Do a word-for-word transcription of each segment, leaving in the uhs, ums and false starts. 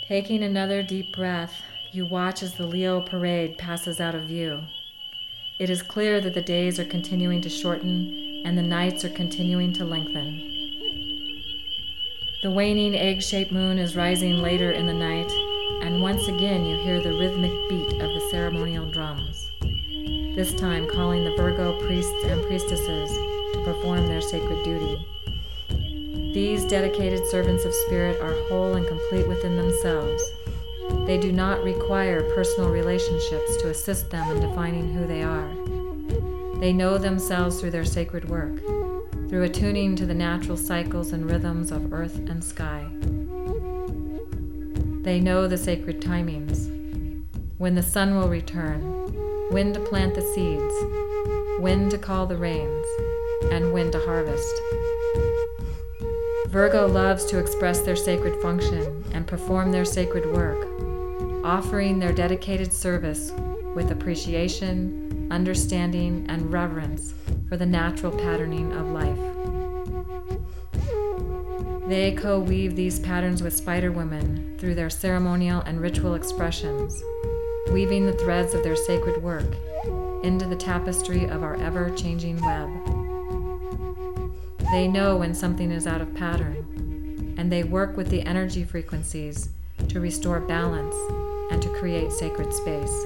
Taking another deep breath, you watch as the Leo parade passes out of view. It is clear that the days are continuing to shorten and the nights are continuing to lengthen. The waning egg-shaped moon is rising later in the night, and once again you hear the rhythmic beat of the ceremonial drums, this time calling the Virgo priests and priestesses to perform their sacred duty. These dedicated servants of spirit are whole and complete within themselves. They do not require personal relationships to assist them in defining who they are. They know themselves through their sacred work, through attuning to the natural cycles and rhythms of earth and sky. They know the sacred timings, when the sun will return, when to plant the seeds, when to call the rains, and when to harvest. Virgo loves to express their sacred function and perform their sacred work, offering their dedicated service with appreciation, understanding, and reverence for the natural patterning of life. They co-weave these patterns with spider women through their ceremonial and ritual expressions, weaving the threads of their sacred work into the tapestry of our ever-changing web. They know when something is out of pattern, and they work with the energy frequencies to restore balance and to create sacred space.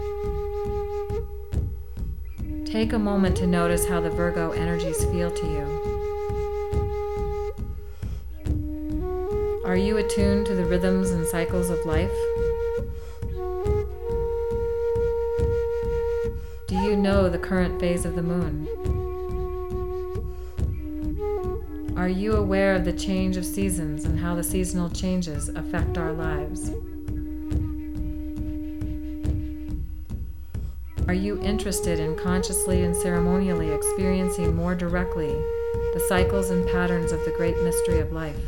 Take a moment to notice how the Virgo energies feel to you. Are you attuned to the rhythms and cycles of life? Do you know the current phase of the moon? Are you aware of the change of seasons and how the seasonal changes affect our lives? Are you interested in consciously and ceremonially experiencing more directly the cycles and patterns of the great mystery of life?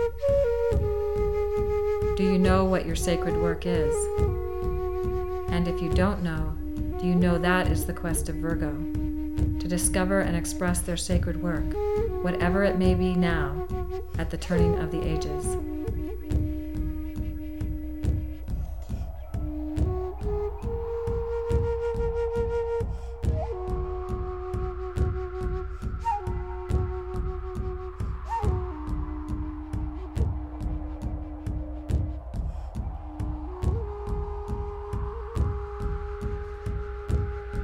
Do you know what your sacred work is? And if you don't know, do you know that is the quest of Virgo? To discover and express their sacred work, whatever it may be now, at the turning of the ages.